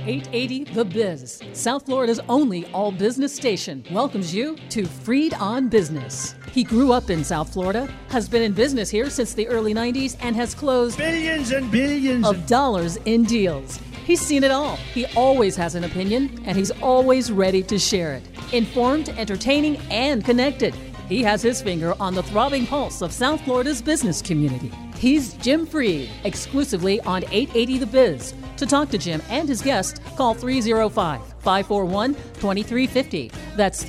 880 The Biz, South Florida's only all-business station, welcomes you to Freed on Business. He grew up in South Florida, has been in business here since the early 90s, and has closed billions and billions of dollars in deals. He's seen it all. He always has an opinion, and he's always ready to share it. Informed, entertaining, and connected. He has his finger on the throbbing pulse of South Florida's business community. He's Jim Freed, exclusively on 880 The Biz. To talk to Jim and his guests, call 305-541-2350. That's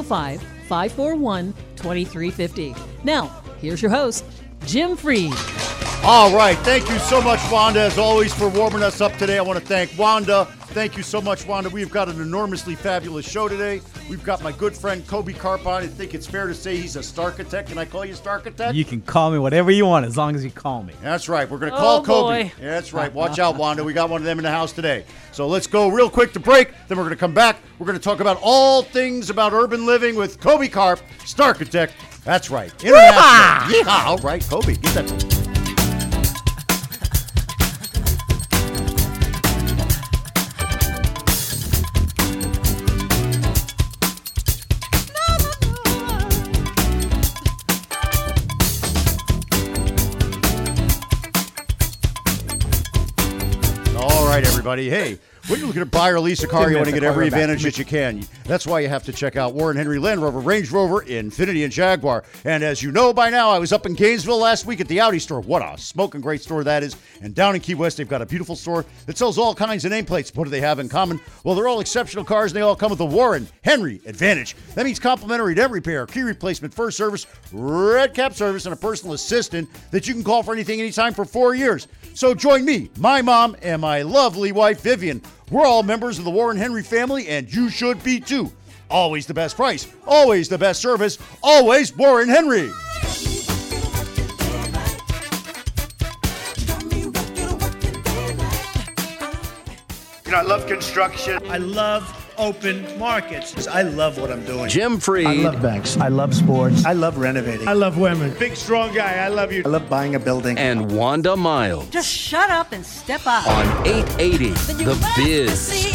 305-541-2350. Now, here's your host, Jim Freed. All right. Thank you so much, Wanda, as always, for warming us up today. I want to thank Wanda. Thank you so much, Wanda. We've got an enormously fabulous show today. We've got my good friend Kobe Karp on. I think it's fair to say he's a Starkitect. Can I call you Starkitect? You can call me whatever you want as long as you call me. That's right. We're going to call Kobe. Boy. Yeah, that's right. Watch out, Wanda. We got one of them in the house today. So let's go real quick to break. Then we're going to come back. We're going to talk about all things about urban living with Kobe Karp, Starkitect. That's right. International. Yeah. All right, Kobe. Get that. Everybody, hey, when you're looking to buy or lease a car, you want to get every advantage that you can. That's why you have to check out Warren Henry Land Rover, Range Rover, Infiniti, and Jaguar. And as you know by now, I was up in Gainesville last week at the Audi store. What a smoking great store that is. And down in Key West, they've got a beautiful store that sells all kinds of nameplates. What do they have in common? Well, they're all exceptional cars, and they all come with the Warren Henry Advantage. That means complimentary dent repair, key replacement, first service, red cap service, and a personal assistant that you can call for anything, anytime for 4 years. So join me, my mom, and my lovely wife, Vivian. We're all members of the Warren Henry family, and you should be too. Always the best price, always the best service, always Warren Henry. You know, I love construction. I love open markets. I love what I'm doing. Jim Freed. I love banks. I love sports. I love renovating. I love women. Big, strong guy. I love you. I love buying a building. And Wanda Miles. Just shut up and step up. On 880 The Biz.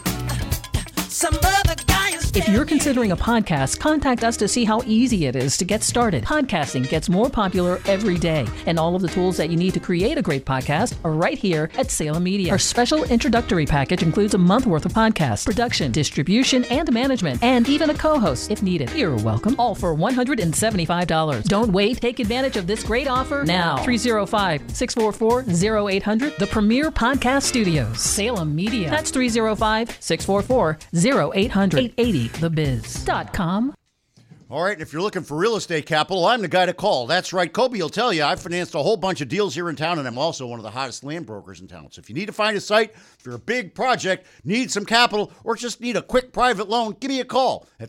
If you're considering a podcast, contact us to see how easy it is to get started. Podcasting gets more popular every day, and all of the tools that you need to create a great podcast are right here at Salem Media. Our special introductory package includes a month worth of podcasts, production, distribution, and management, and even a co-host if needed. You're welcome. All for $175. Don't wait. Take advantage of this great offer now. 305-644-0800, the premier podcast studios. Salem Media. That's 305-644-0800. 880 thebiz.com. All right, and if you're looking for real estate capital, I'm the guy to call. That's right. Kobe will tell you I've financed a whole bunch of deals here in town, and I'm also one of the hottest land brokers in town. So if you need to find a site, if you're a big project, need some capital, or just need a quick private loan, give me a call at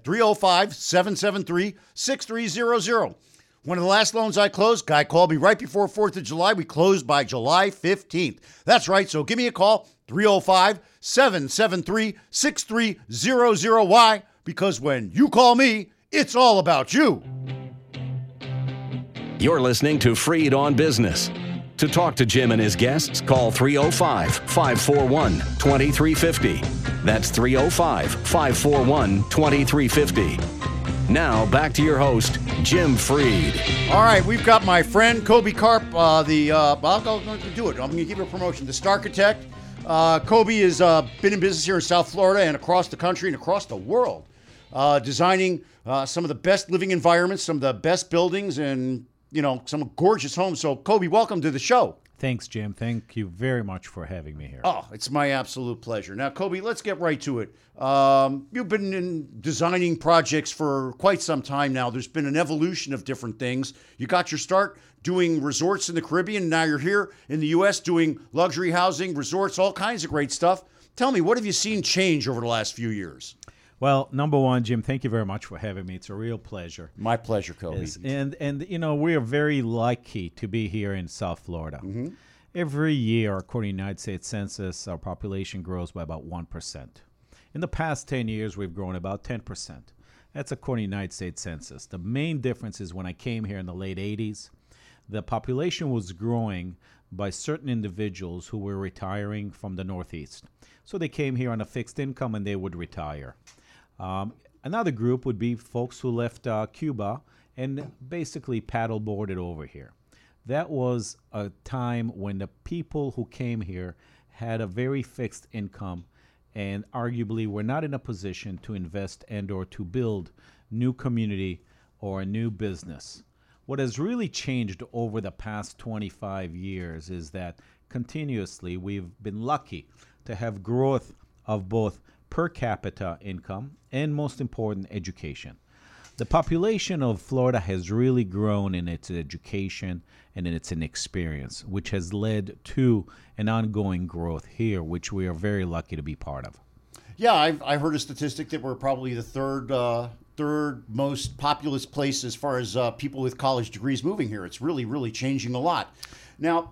305-773-6300. One of the last loans I closed, guy called me right before 4th of July. We closed by July 15th. That's right, so give me a call, 305-773-6300. Why? Because when you call me, it's all about you. You're listening to Freed on Business. To talk to Jim and his guests, call 305-541-2350. That's 305-541-2350. Now, back to your host, Jim Freed. All right, we've got my friend Kobe Karp, I'll go do it. I'm going to give you a promotion. The Starkitect. Kobe has been in business here in South Florida and across the country and across the world, designing some of the best living environments, some of the best buildings, and, you know, some gorgeous homes. So, Kobe, welcome to the show. Thanks, Jim. Thank you very much for having me here. Oh, it's my absolute pleasure. Now, Kobe, let's get right to it. You've been in designing projects for quite some time now. There's been an evolution of different things. You got your start doing resorts in the Caribbean. Now you're here in the U.S. doing luxury housing, resorts, all kinds of great stuff. Tell me, what have you seen change over the last few years? Well, number one, Jim, thank you very much for having me. It's a real pleasure. My pleasure, Kobe. Yes. And you know, we are very lucky to be here in South Florida. Mm-hmm. Every year, according to the United States Census, our population grows by about 1%. In the past 10 years, we've grown about 10%. That's according to the United States Census. The main difference is when I came here in the late 80s, the population was growing, by certain individuals who were retiring from the Northeast. So they came here on a fixed income and they would retire. Another group would be folks who left Cuba and basically paddleboarded over here. That was a time when the people who came here had a very fixed income and arguably were not in a position to invest and or to build new community or a new business. What has really changed over the past 25 years is that continuously we've been lucky to have growth of both per capita income and, most important, education. The population of Florida has really grown in its education and in its experience, which has led to an ongoing growth here, which we are very lucky to be part of. Yeah, I heard a statistic that we're probably the third most populous place as far as people with college degrees moving here. It's really, really changing a lot. Now,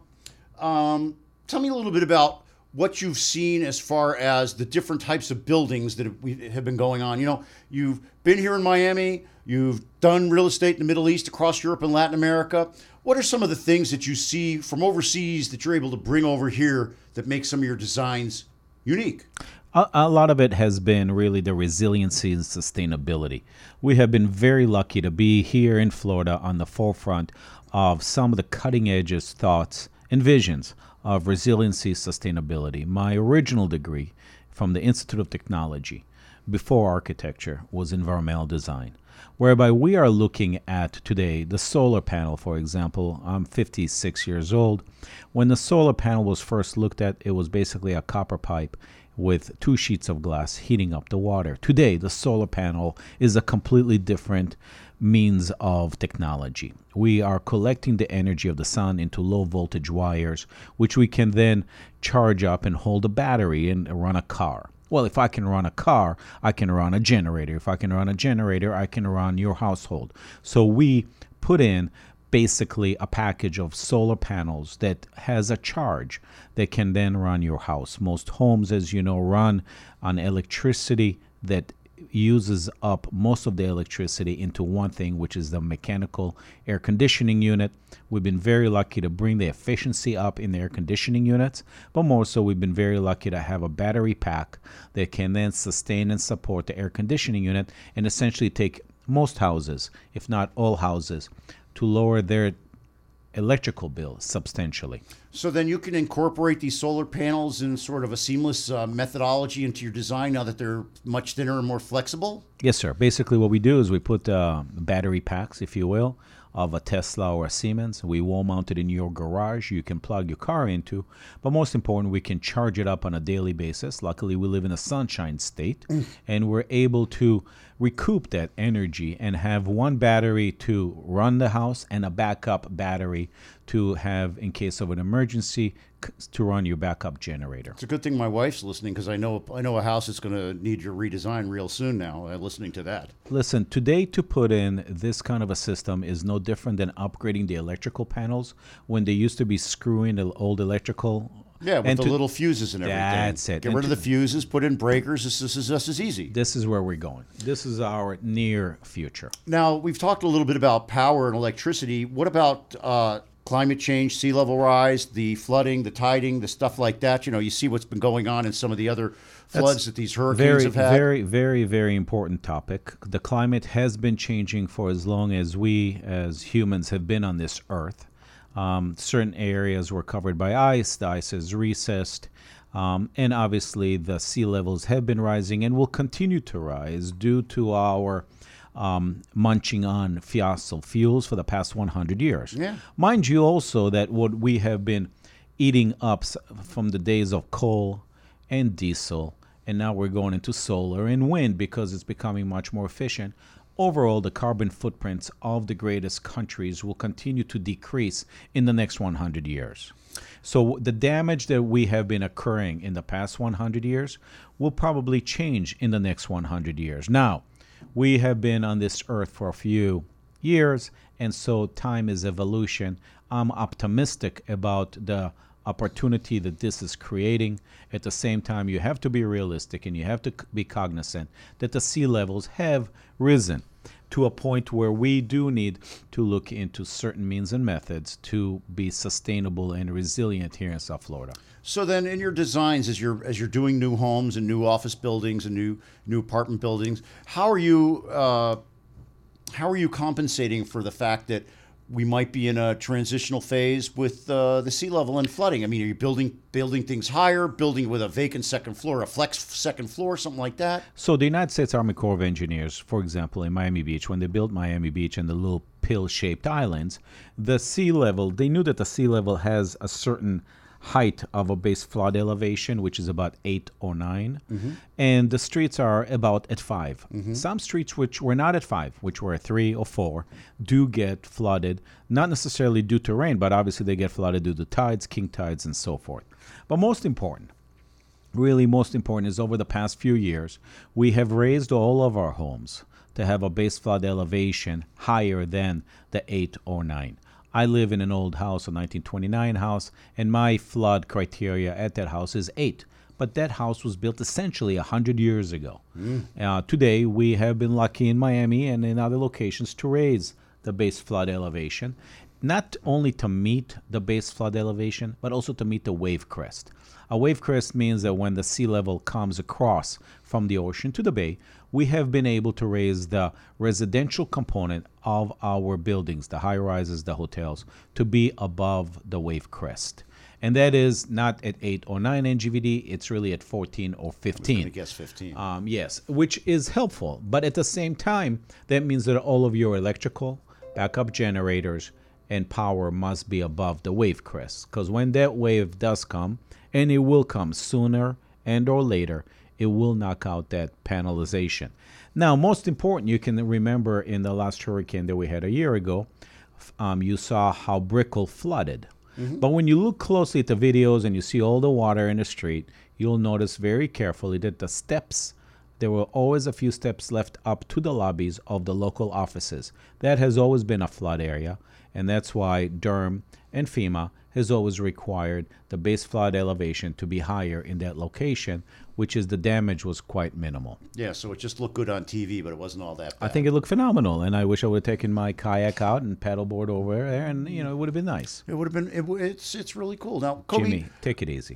tell me a little bit about what you've seen as far as the different types of buildings that have been going on. You know, you've been here in Miami, you've done real estate in the Middle East, across Europe and Latin America. What are some of the things that you see from overseas that you're able to bring over here that make some of your designs unique? A lot of it has been really the resiliency and sustainability. We have been very lucky to be here in Florida on the forefront of some of the cutting edge thoughts and visions of resiliency, sustainability. My original degree from the Institute of Technology before architecture was environmental design, whereby we are looking at today the solar panel, for example. I'm 56 years old. When the solar panel was first looked at, it was basically a copper pipe with 2 sheets of glass heating up the water. Today, the solar panel is a completely different means of technology. We are collecting the energy of the sun into low voltage wires, which we can then charge up and hold a battery and run a car. Well, if I can run a car, I can run a generator. If I can run a generator, I can run your household. So we put in basically a package of solar panels that has a charge that can then run your house. Most homes, as you know, run on electricity that uses up most of the electricity into one thing, which is the mechanical air conditioning unit. We've been very lucky to bring the efficiency up in the air conditioning units, but more so we've been very lucky to have a battery pack that can then sustain and support the air conditioning unit and essentially take most houses, if not all houses, to lower their electrical bill substantially. So then you can incorporate these solar panels in sort of a seamless methodology into your design now that they're much thinner and more flexible? Yes, sir. Basically what we do is we put battery packs, if you will, of a Tesla or a Siemens. We wall mount it in your garage. You can plug your car into. But most important, we can charge it up on a daily basis. Luckily, we live in a sunshine state, and we're able to recoup that energy and have one battery to run the house and a backup battery to have, in case of an emergency, to run your backup generator. It's a good thing my wife's listening, because I know a house that's going to need your redesign real soon now, listening to that. Listen, today to put in this kind of a system is no different than upgrading the electrical panels when they used to be screwing the old electrical. Yeah, with the little fuses and everything. That's it. Get rid of the fuses, put in breakers. This is just as easy. This is where we're going. This is our near future. Now, we've talked a little bit about power and electricity. What about climate change, sea level rise, the flooding, the tiding, the stuff like that? You know, you see what's been going on in some of the other floods that these hurricanes have had. Very, very, very important topic. The climate has been changing for as long as we as humans have been on this earth. Certain areas were covered by ice. The ice has recessed. And obviously the sea levels have been rising and will continue to rise due to our munching on fossil fuels for the past 100 years. Yeah. Mind you also that what we have been eating up from the days of coal and diesel, and now we're going into solar and wind because it's becoming much more efficient. Overall, the carbon footprints of the greatest countries will continue to decrease in the next 100 years. So the damage that we have been occurring in the past 100 years will probably change in the next 100 years. Now, we have been on this earth for a few years, and so time is evolution. I'm optimistic about the opportunity that this is creating. At the same time, you have to be realistic and you have to be cognizant that the sea levels have risen to a point where we do need to look into certain means and methods to be sustainable and resilient here in South Florida. So then, in your designs, as you're doing new homes and new office buildings and new apartment buildings, how are you compensating for the fact that we might be in a transitional phase with the sea level and flooding? I mean, are you building things higher, building with a vacant second floor, a flex second floor, something like that? So the United States Army Corps of Engineers, for example, in Miami Beach, when they built Miami Beach and the little pill-shaped islands, the sea level, they knew that the sea level has a certain height of a base flood elevation, which is about 8 or 9, and the streets are about at 5. Some streets which were not at 5, which were at 3 or 4, do get flooded, not necessarily due to rain, but obviously they get flooded due to tides, king tides, and so forth. But most important, really most important, is over the past few years, we have raised all of our homes to have a base flood elevation higher than the 8 or 9. I live in an old house, a 1929 house, and my flood criteria at that house is 8. But that house was built essentially 100 years ago. Today, we have been lucky in Miami and in other locations to raise the base flood elevation, not only to meet the base flood elevation, but also to meet the wave crest. A wave crest means that when the sea level comes across from the ocean to the bay, we have been able to raise the residential component of our buildings, the high-rises, the hotels, to be above the wave crest. And that is not at 8 or 9 NGVD, it's really at 14 or 15. I was going to guess 15. Yes, which is helpful. But at the same time, that means that all of your electrical, backup generators, and power must be above the wave crest. Because when that wave does come, and it will come sooner and or later, it will knock out that panelization. Now, most important, you can remember in the last hurricane that we had a year ago, you saw how Brickell flooded. But when you look closely at the videos and you see all the water in the street, you'll notice very carefully that the steps, there were always a few steps left up to the lobbies of the local offices. That has always been a flood area, and that's why Durham and FEMA has always required the base flood elevation to be higher in that location, which is the damage was quite minimal. Yeah, so it just looked good on TV, but it wasn't all that bad. I think it looked phenomenal, and I wish I would have taken my kayak out and paddleboard over there, and it would have been nice. It would have been. It's really cool. Now, Kobe, Jimmy, take it easy.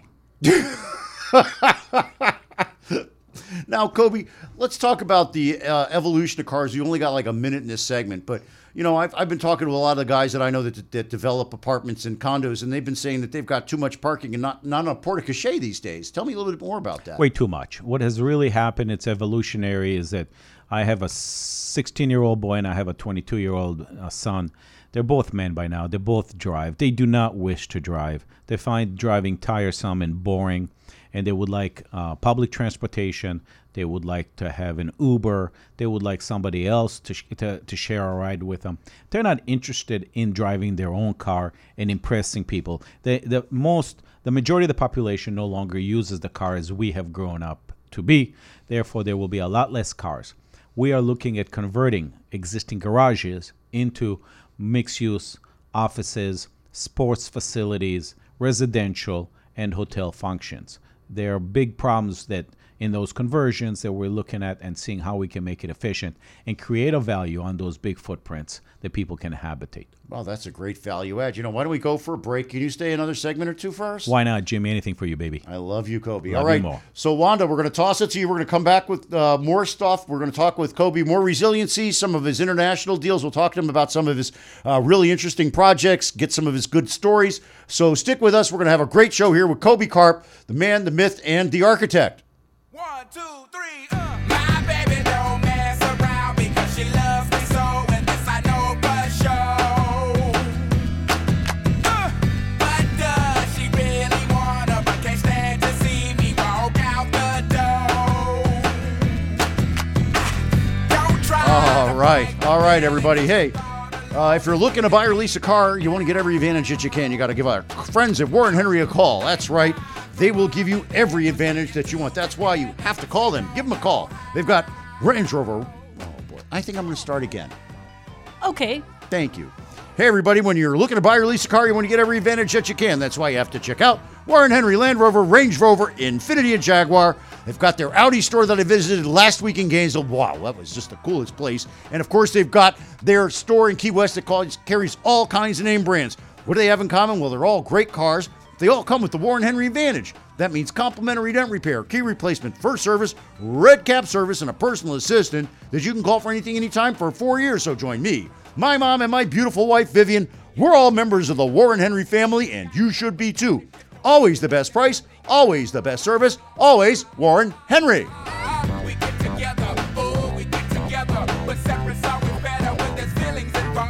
Now, Kobe, let's talk about the evolution of cars. You only got like a minute in this segment, but I've been talking to a lot of the guys that I know that develop apartments and condos, and they've been saying that they've got too much parking and not enough porte-cochere these days. Tell me a little bit more about that. Way too much. What has really happened, it's evolutionary, is that I have a 16-year-old boy and I have a 22-year-old son. They're both men by now. They both drive. They do not wish to drive. They find driving tiresome and boring, and they would like public transportation. They would like to have an Uber. They would like somebody else to share a ride with them. They're not interested in driving their own car and impressing people. The majority of the population no longer uses the car as we have grown up to be. Therefore, there will be a lot less cars. We are looking at converting existing garages into mixed-use offices, sports facilities, residential, and hotel functions. There are big problems that in those conversions that we're looking at and seeing how we can make it efficient and create a value on those big footprints that people can habitate. Well, that's a great value add. Why don't we go for a break? Can you stay another segment or two for us? Why not, Jimmy? Anything for you, baby. I love you, Kobe. Love All right. you more. So, Wanda, we're going to toss it to you. We're going to come back with more stuff. We're going to talk with Kobe, more resiliency, some of his international deals. We'll talk to him about some of his really interesting projects, get some of his good stories. So stick with us. We're going to have a great show here with Kobe Karp, the man, the myth, and the architect. 1, 2, 3, My baby don't mess around because she loves me so, and this I know for sure. But does she really wanna, but can't stand to see me walk out the door? Don't try. All right, everybody. Hey, if you're looking to buy or lease a car, you want to get every advantage that you can. You got to give our friends at Warren Henry a call. That's right. They will give you every advantage that you want. That's why you have to call them. Give them a call. They've got Range Rover. Oh, boy. I think I'm going to start again. Okay. Thank you. Hey, everybody, when you're looking to buy or lease a car, you want to get every advantage that you can. That's why you have to check out Warren Henry Land Rover, Range Rover, Infiniti, and Jaguar. They've got their Audi store that I visited last week in Gainesville. Wow, that was just the coolest place. And, of course, they've got their store in Key West that carries all kinds of name brands. What do they have in common? Well, they're all great cars. They all come with the Warren Henry Advantage. That means complimentary dent repair, key replacement, first service, red cap service, and a personal assistant that you can call for anything, anytime for 4 years. So join me, my mom, and my beautiful wife, Vivian. We're all members of the Warren Henry family, and you should be too. Always the best price, always the best service, always Warren Henry. We get together, oh, we get together, but separate's always better when there's feelings involved.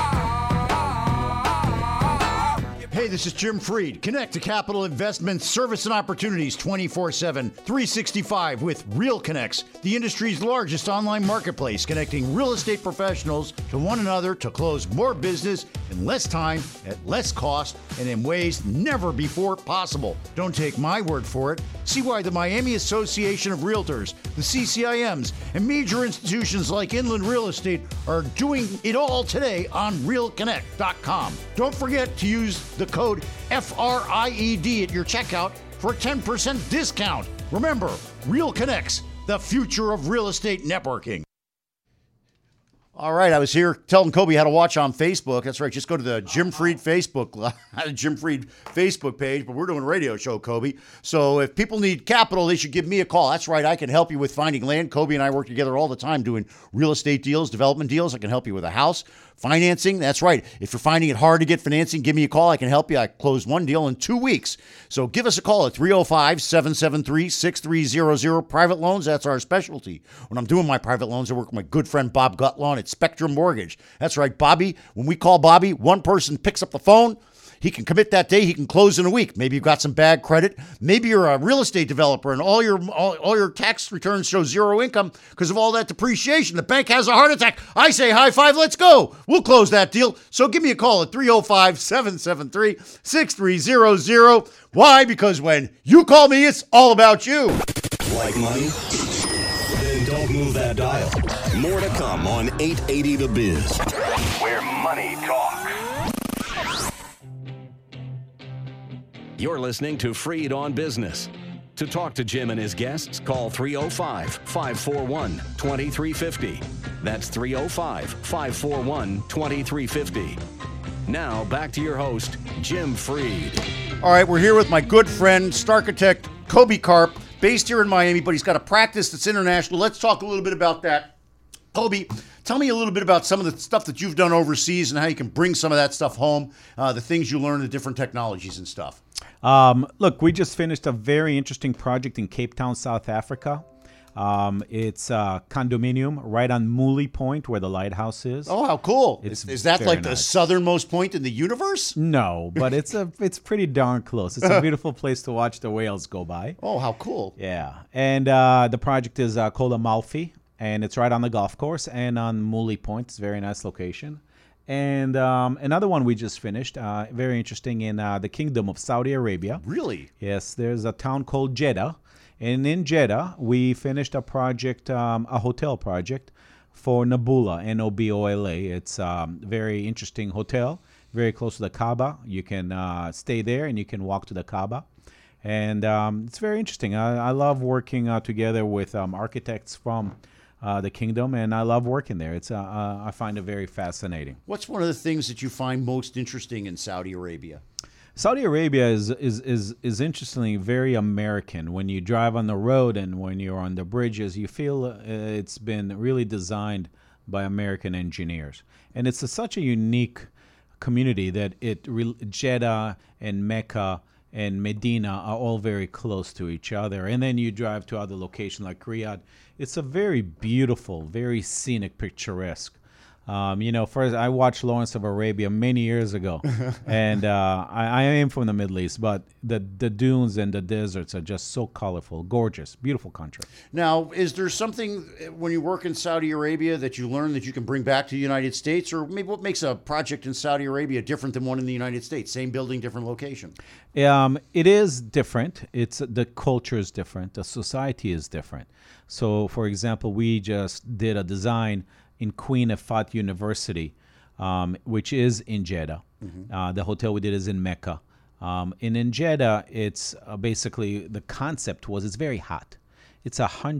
Hey, this is Jim Freed. Connect to capital investments, service, and opportunities 24/7, 365 with Real Connects, the industry's largest online marketplace, connecting real estate professionals to one another to close more business in less time, at less cost, and in ways never before possible. Don't take my word for it. See why the Miami Association of Realtors, the CCIMs, and major institutions like Inland Real Estate are doing it all today on RealConnect.com. Don't forget to use the code FRIED at your checkout for a 10% discount. Remember, Real Connects, the future of real estate networking. All right, I was here telling Kobe how to watch on Facebook. That's right, just go to the Jim Freed Jim Freed Facebook page, but we're doing a radio show, Kobe. So if people need capital, they should give me a call. That's right, I can help you with finding land. Kobe and I work together all the time doing real estate deals, development deals. I can help you with a house, financing. That's right. If you're finding it hard to get financing, give me a call. I can help you. I closed one deal in 2 weeks. So give us a call at 305-773-6300. Private loans, that's our specialty. When I'm doing my private loans, I work with my good friend Bob Gutlon at Spectrum Mortgage. That's right, Bobby. When we call Bobby, one person picks up the phone. He can commit that day. He can close in a week. Maybe you've got some bad credit. Maybe you're a real estate developer and all your tax returns show zero income because of all that depreciation. The bank has a heart attack. I say high five, let's go. We'll close that deal. So give me a call at 305-773-6300. Why? Because when you call me, it's all about you. Like money? Then don't move that dial. More to come on 880 The Biz, where money talks. You're listening to Freed on Business. To talk to Jim and his guests, call 305-541-2350. That's 305-541-2350. Now, back to your host, Jim Freed. All right, we're here with my good friend, Starchitect Kobe Karp, based here in Miami, but he's got a practice that's international. Let's talk a little bit about that. Kobe, tell me a little bit about some of the stuff that you've done overseas and how you can bring some of that stuff home, the things you learn, the different technologies and stuff. Look, we just finished a very interesting project in Cape Town, South Africa. It's a condominium right on Mooley Point where the lighthouse is. Oh, how cool. Is that like the nice. Southernmost point in the universe? No, but it's pretty darn close. It's a beautiful place to watch the whales go by. Oh, how cool. Yeah. And the project is called Amalfi, and it's right on the golf course and on Mooley Point. It's a very nice location. And another one we just finished, very interesting, in the Kingdom of Saudi Arabia. Really? Yes, there's a town called Jeddah. And in Jeddah, we finished a project, a hotel project for Naboula, N-O-B-O-L-A. It's a very interesting hotel, very close to the Kaaba. You can stay there and you can walk to the Kaaba. And it's very interesting. I love working together with architects from the kingdom, and I love working there. It's I find it very fascinating. What's one of the things that you find most interesting in Saudi Arabia? Saudi Arabia is interestingly very American. When you drive on the road and when you're on the bridges, you feel it's been really designed by American engineers. And it's such a unique community that Jeddah and Mecca and Medina are all very close to each other. And then you drive to other locations like Riyadh. It's a very beautiful, very scenic, picturesque. First I watched Lawrence of Arabia many years ago, and I am from the Middle East, but the dunes and the deserts are just so colorful, gorgeous, beautiful country. Now, is there something when you work in Saudi Arabia that you learn that you can bring back to the United States, or maybe what makes a project in Saudi Arabia different than one in the United States? Same building, different location. It is different. The culture is different. The society is different. So, for example, we just did a design in Queen Efat University which is in Jeddah. The hotel we did is in Mecca. And in Jeddah, it's basically the concept was it's very hot. It's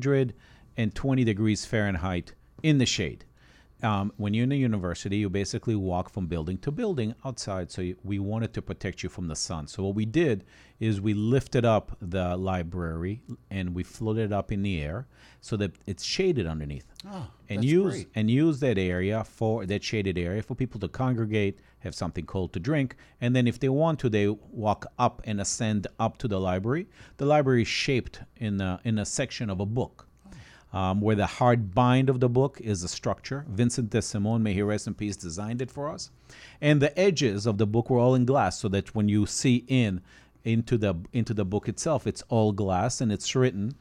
120 degrees Fahrenheit in the shade. When you're in a university, you basically walk from building to building outside. So we wanted to protect you from the sun. So what we did is we lifted up the library and we floated it up in the air so that it's shaded underneath. And use that area for that shaded area for people to congregate, have something cold to drink, and then if they want to, they walk up and ascend up to the library. The library is shaped in a section of a book. Where the hard bind of the book is the structure. Vincent de Simon, may he rest in peace, designed it for us. And the edges of the book were all in glass, so that when you see into the book itself, it's all glass, and it's written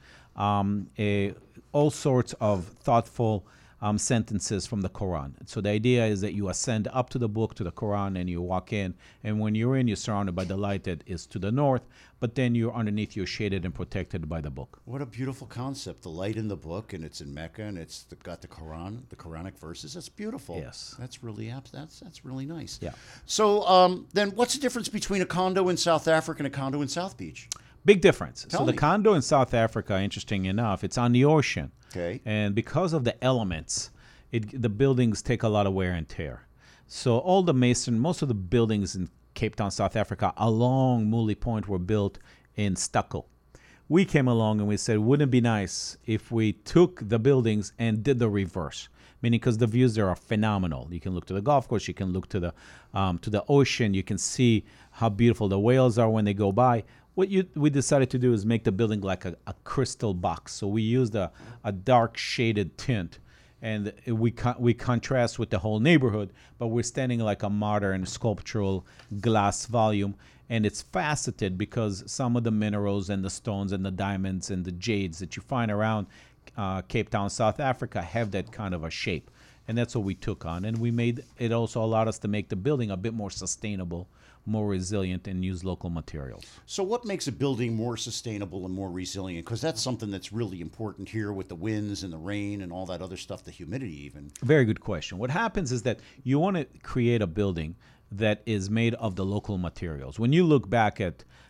all sorts of thoughtful sentences from the Quran. So the idea is that you ascend up to the book, to the Quran, and you walk in. And when you're in, you're surrounded by the light that is to the north, but then you're underneath, you're shaded and protected by the book. What a beautiful concept. The light in the book, and it's in Mecca, and it's got the Quran, the Quranic verses. That's beautiful. Yes. That's really that's really nice. Yeah. So then what's the difference between a condo in South Africa and a condo in South Beach? Big difference. Tell so me. The condo in South Africa, interesting enough, it's on the ocean. Okay. And because of the elements, the buildings take a lot of wear and tear. So all the most of the buildings in Cape Town, South Africa, along Mooley Point were built in stucco. We came along and we said, wouldn't it be nice if we took the buildings and did the reverse? Meaning, because the views there are phenomenal. You can look to the golf course, you can look to the ocean, you can see how beautiful the whales are when they go by. What we decided to do is make the building like a crystal box. So we used a dark shaded tint, and we contrast with the whole neighborhood, but we're standing like a modern sculptural glass volume, and it's faceted because some of the minerals and the stones and the diamonds and the jades that you find around Cape Town, South Africa, have that kind of a shape. And that's what we took on. And it also allowed us to make the building a bit more sustainable, more resilient, and use local materials. So what makes a building more sustainable and more resilient? Because that's something that's really important here with the winds and the rain and all that other stuff, the humidity even. Very good question. What happens is that you want to create a building that is made of the local materials. When you look back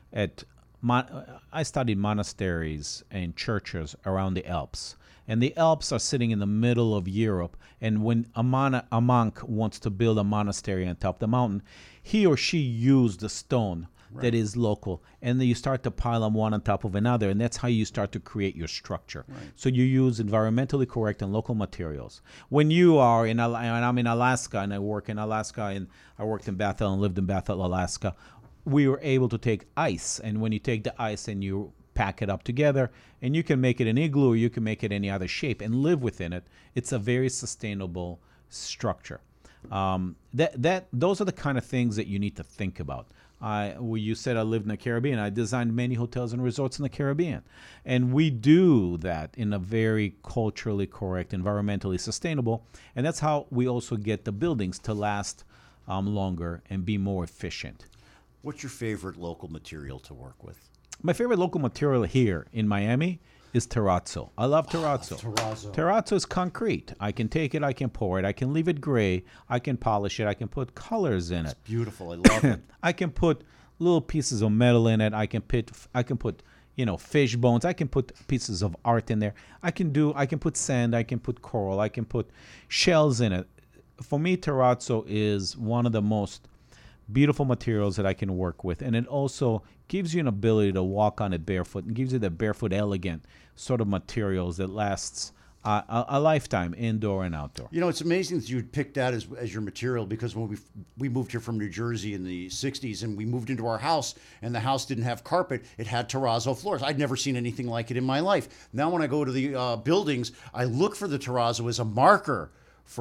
I studied monasteries and churches around the Alps. And the Alps are sitting in the middle of Europe. And when a monk wants to build a monastery on top of the mountain, he or she used the stone that is local. And then you start to pile them one on top of another. And that's how you start to create your structure. Right. So you use environmentally correct and local materials. When you are and I'm in Alaska, and I work in Alaska, and I worked in Bethel and lived in Bethel, Alaska, we were able to take ice. And when you take the ice and you pack it up together, and you can make it an igloo, or you can make it any other shape and live within it. It's a very sustainable structure. Those are the kind of things that you need to think about. You said I lived in the Caribbean. I designed many hotels and resorts in the Caribbean, and we do that in a very culturally correct, environmentally sustainable, and that's how we also get the buildings to last longer and be more efficient. What's your favorite local material to work with? My favorite local material here in Miami is terrazzo. I love terrazzo. Terrazzo is concrete. I can take it, I can pour it, I can leave it gray, I can polish it, I can put colors in it. It's beautiful. I love it. I can put little pieces of metal in it. I can put fish bones. I can put pieces of art in there. I can put sand, I can put coral, I can put shells in it. For me, terrazzo is one of the most beautiful materials that I can work with, and it also gives you an ability to walk on it barefoot, and gives you the barefoot elegant sort of materials that lasts a lifetime, indoor and outdoor. You know, it's amazing that you'd pick that as your material, because when we moved here from New Jersey in the 60s, and we moved into our house, and the house didn't have carpet, it had terrazzo floors. I'd never seen anything like it in my life. Now when I go to the buildings, I look for the terrazzo as a marker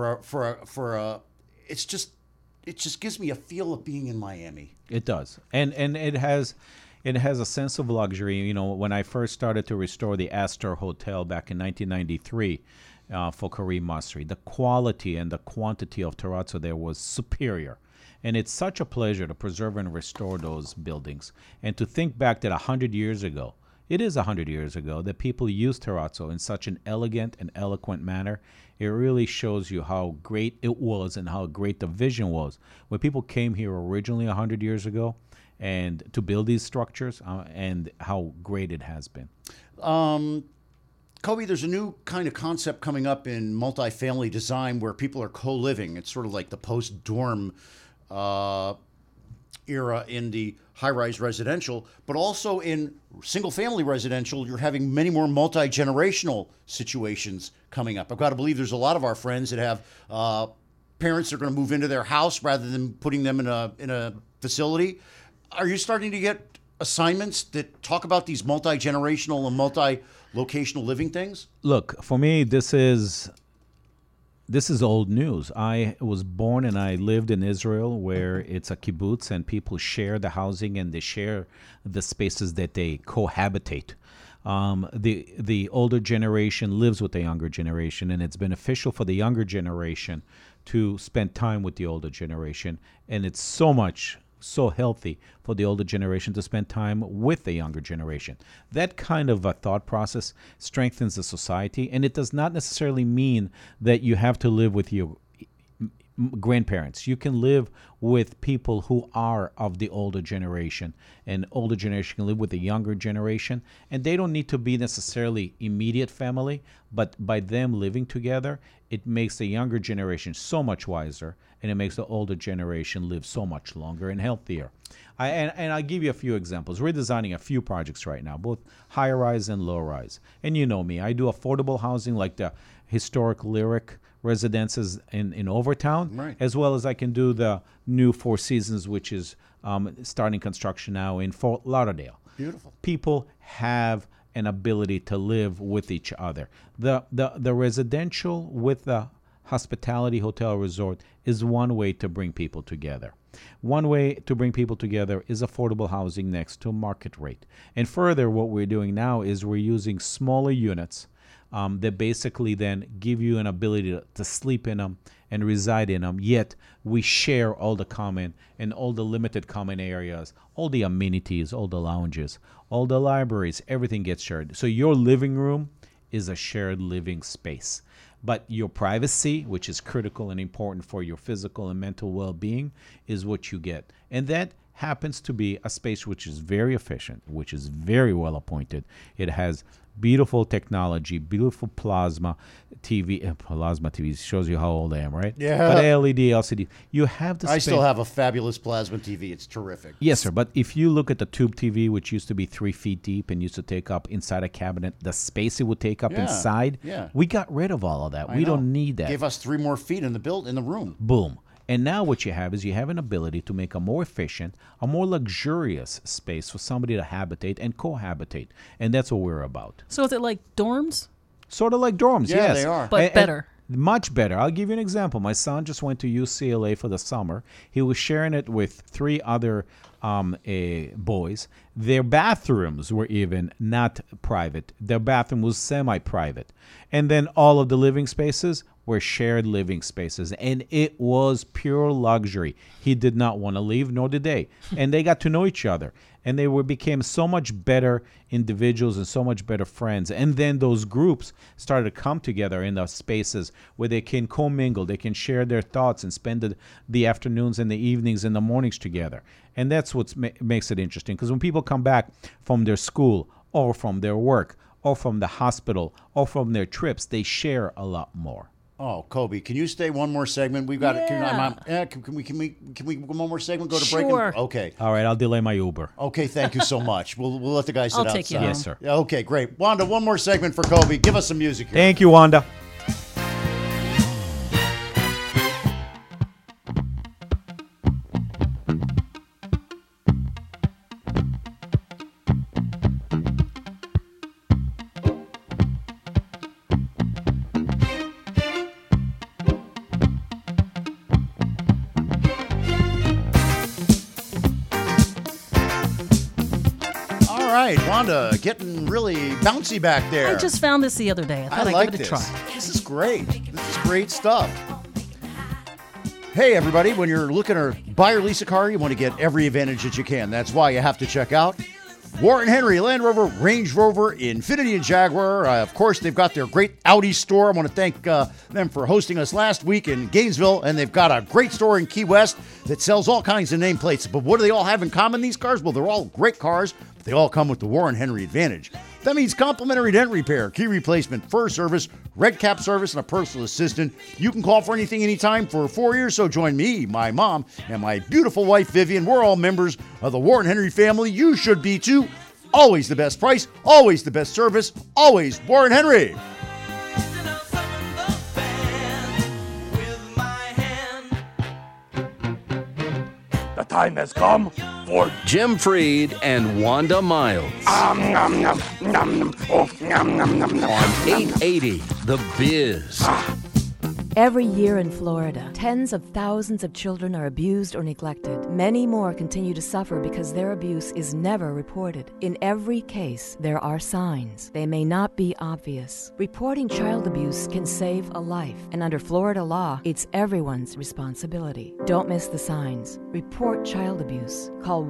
it just gives me a feel of being in Miami. It does. And it has a sense of luxury. You know, when I first started to restore the Astor Hotel back in 1993 for Kareem Masri, the quality and the quantity of terrazzo there was superior. And it's such a pleasure to preserve and restore those buildings. And to think back that 100 years ago, it is 100 years ago that people used terrazzo in such an elegant and eloquent manner. It really shows you how great it was and how great the vision was when people came here originally 100 years ago and to build these structures, and how great it has been. Kobe, there's a new kind of concept coming up in multifamily design where people are co-living. It's sort of like the post-dorm era in the high-rise residential, but also in single-family residential, you're having many more multi-generational situations coming up. I've got to believe there's a lot of our friends that have parents that are going to move into their house rather than putting them in a facility. Are you starting to get assignments that talk about these multi-generational and multi-locational living things? Look, for me, this is old news. I was born and I lived in Israel, where it's a kibbutz and people share the housing and they share the spaces that they cohabitate. The older generation lives with the younger generation, and it's beneficial for the younger generation to spend time with the older generation. And it's so healthy for the older generation to spend time with the younger generation. That kind of a thought process strengthens the society, and it does not necessarily mean that you have to live with your grandparents. You can live with people who are of the older generation, and older generation can live with the younger generation, and they don't need to be necessarily immediate family, but by them living together, it makes the younger generation so much wiser, and it makes the older generation live so much longer and healthier. And I'll give you a few examples. We're designing a few projects right now, both high-rise and low-rise. And you know me, I do affordable housing like the historic Lyric residences in Overtown, right, as well as I can do the new Four Seasons, which is starting construction now in Fort Lauderdale. Beautiful. People have an ability to live with each other. The residential with the hospitality hotel resort is one way to bring people together. One way to bring people together is affordable housing next to market rate. And further, what we're doing now is we're using smaller units that basically then give you an ability to sleep in them and reside in them, yet we share all the common and all the limited common areas, all the amenities, all the lounges, all the libraries, everything gets shared. So your living room is a shared living space. But your privacy, which is critical and important for your physical and mental well-being, is what you get. And that happens to be a space which is very efficient, which is very well appointed. It has beautiful technology, beautiful plasma TV. Plasma TV shows you how old I am, right? Yeah. But LED, LCD. You have the space. I still have a fabulous plasma TV. It's terrific. Yes, sir. But if you look at the tube TV, which used to be 3 feet deep and used to take up inside a cabinet, the space it would take up inside, we got rid of all of that. We don't need that. Gave us 3 more feet in the room. Boom. And now what you have is you have an ability to make a more efficient, a more luxurious space for somebody to habitate and cohabitate. And that's what we're about. So is it like dorms? Sort of like dorms, Yeah, yes. they are. But better. Much better. I'll give you an example. My son just went to UCLA for the summer. He was sharing it with 3 other boys. Their bathrooms were even not private. Their bathroom was semi-private. And then all of the living spaces were shared living spaces. And it was pure luxury. He did not want to leave, nor did they. And they got to know each other. And they became so much better individuals and so much better friends. And then those groups started to come together in those spaces where they can commingle, they can share their thoughts and spend the afternoons and the evenings and the mornings together. And that's what makes it interesting. Because when people come back from their school or from their work or from the hospital or from their trips, they share a lot more. Oh, Kobe, can you stay one more segment? We've got Can we one more segment? Go to break. Sure. Okay. All right, I'll delay my Uber. Okay, thank you so much. We'll let the guys sit I'll outside. take you Yes, sir. Yeah, okay, great. Wanda, one more segment for Kobe. Give us some music here. Thank you, Wanda. All right, Wanda, getting really bouncy back there. I just found this the other day. I thought I'd like give it this. a try. This is great. This is great stuff. Hey, everybody, when you're looking to buy or lease a car, you want to get every advantage that you can. That's why you have to check out Warren Henry, Land Rover, Range Rover, Infiniti, and Jaguar. Of course, they've got their great Audi store. I want to thank them for hosting us last week in Gainesville, and they've got a great store in Key West that sells all kinds of nameplates. But what do they all have in common, these cars? Well, they're all great cars, but they all come with the Warren Henry Advantage. That means complimentary dent repair, key replacement, fur service, red cap service, and a personal assistant. You can call for anything anytime for 4 years, so join me, my mom, and my beautiful wife, Vivian. We're all members of the Warren Henry family. You should be too. Always the best price, always the best service, always Warren Henry. The time has come for Jim Freed and Wanda Miles. On 880 The Biz. Every year in Florida, tens of thousands of children are abused or neglected. Many more continue to suffer because their abuse is never reported. In every case, there are signs. They may not be obvious. Reporting child abuse can save a life, and under Florida law, it's everyone's responsibility. Don't miss the signs. Report child abuse. Call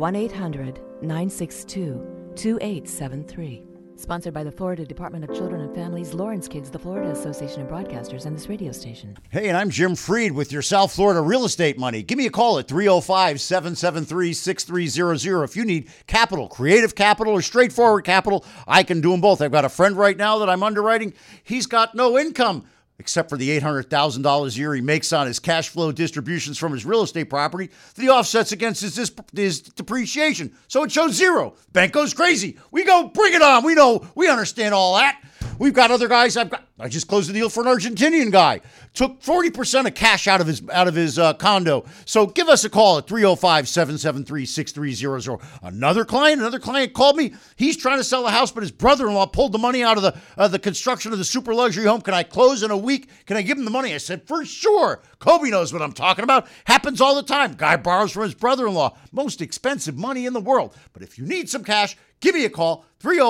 1-800-962-2873. Sponsored by the Florida Department of Children and Families, Lawrence Kids, the Florida Association of Broadcasters, and this radio station. Hey, and I'm Jim Freed with your South Florida real estate money. Give me a call at 305-773-6300. If you need capital, creative capital, or straightforward capital, I can do them both. I've got a friend right now that I'm underwriting. He's got no income except for the $800,000 a year he makes on his cash flow distributions from his real estate property that he offsets against his depreciation. So it shows zero. Bank goes crazy. We go, bring it on. We understand all that. We've got other guys. I just closed a deal for an Argentinian guy. Took 40% of cash out of his condo. So give us a call at 305-773-6300. Another client called me. He's trying to sell a house, but his brother-in-law pulled the money out of the construction of the super luxury home. Can I close in a week? Can I give him the money? I said, for sure. Kobe knows what I'm talking about. Happens all the time. Guy borrows from his brother-in-law. Most expensive money in the world. But if you need some cash, give me a call,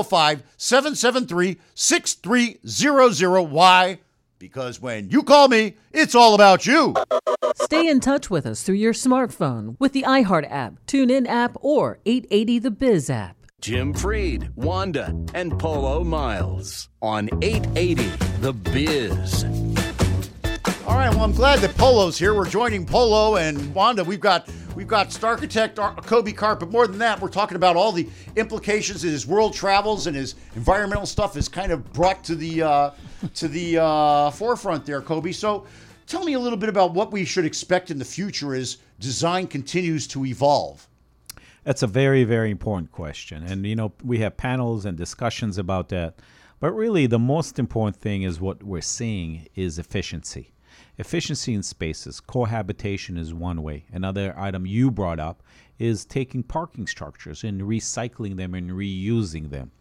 305-773-6300. Why? Because when you call me, it's all about you. Stay in touch with us through your smartphone with the iHeart app, TuneIn app, or 880 The Biz app. Jim Freed, Wanda, and Polo Miles on 880 The Biz. All right, well, I'm glad that Polo's here. We're joining Polo and Wanda. We've got Starchitect Kobe Karp, but more than that, we're talking about all the implications that his world travels and his environmental stuff is kind of brought to the forefront there, Kobe. So tell me a little bit about what we should expect in the future as design continues to evolve. That's a very, very important question. And, we have panels and discussions about that. But really, the most important thing is what we're seeing is efficiency. Efficiency in spaces. Cohabitation is one way. Another item you brought up is taking parking structures and recycling them and reusing them.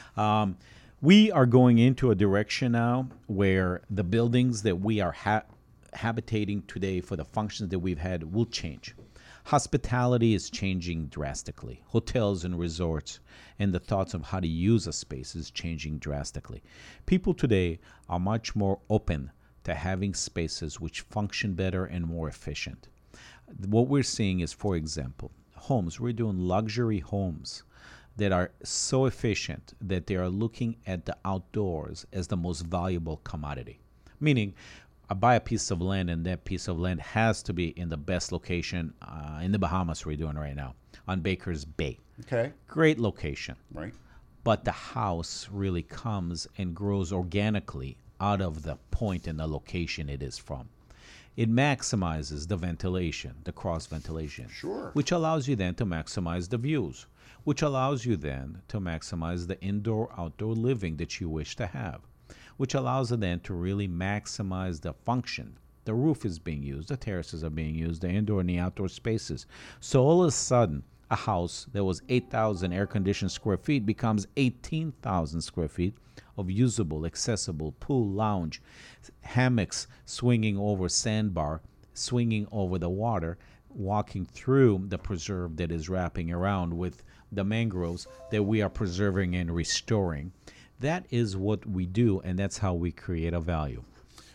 We are going into a direction now where the buildings that we are habitating today for the functions that we've had will change. Hospitality is changing drastically. Hotels and resorts and the thoughts of how to use a space is changing drastically. People today are much more open to having spaces which function better and more efficient. What we're seeing is, for example, homes. We're doing luxury homes that are so efficient that they are looking at the outdoors as the most valuable commodity. Meaning, I buy a piece of land, and that piece of land has to be in the best location in the Bahamas we're doing right now, on Baker's Bay. Okay. Great location. Right. But the house really comes and grows organically out of the point and the location it is from. It maximizes the ventilation, the cross ventilation. Sure. Which allows you then to maximize the views, which allows you then to maximize the indoor-outdoor living that you wish to have, which allows you then to really maximize the function. The roof is being used, the terraces are being used, the indoor and the outdoor spaces. So all of a sudden, a house that was 8,000 air-conditioned square feet becomes 18,000 square feet of usable, accessible pool, lounge, hammocks swinging over sandbar, swinging over the water, walking through the preserve that is wrapping around with the mangroves that we are preserving and restoring. That is what we do, and that's how we create a value.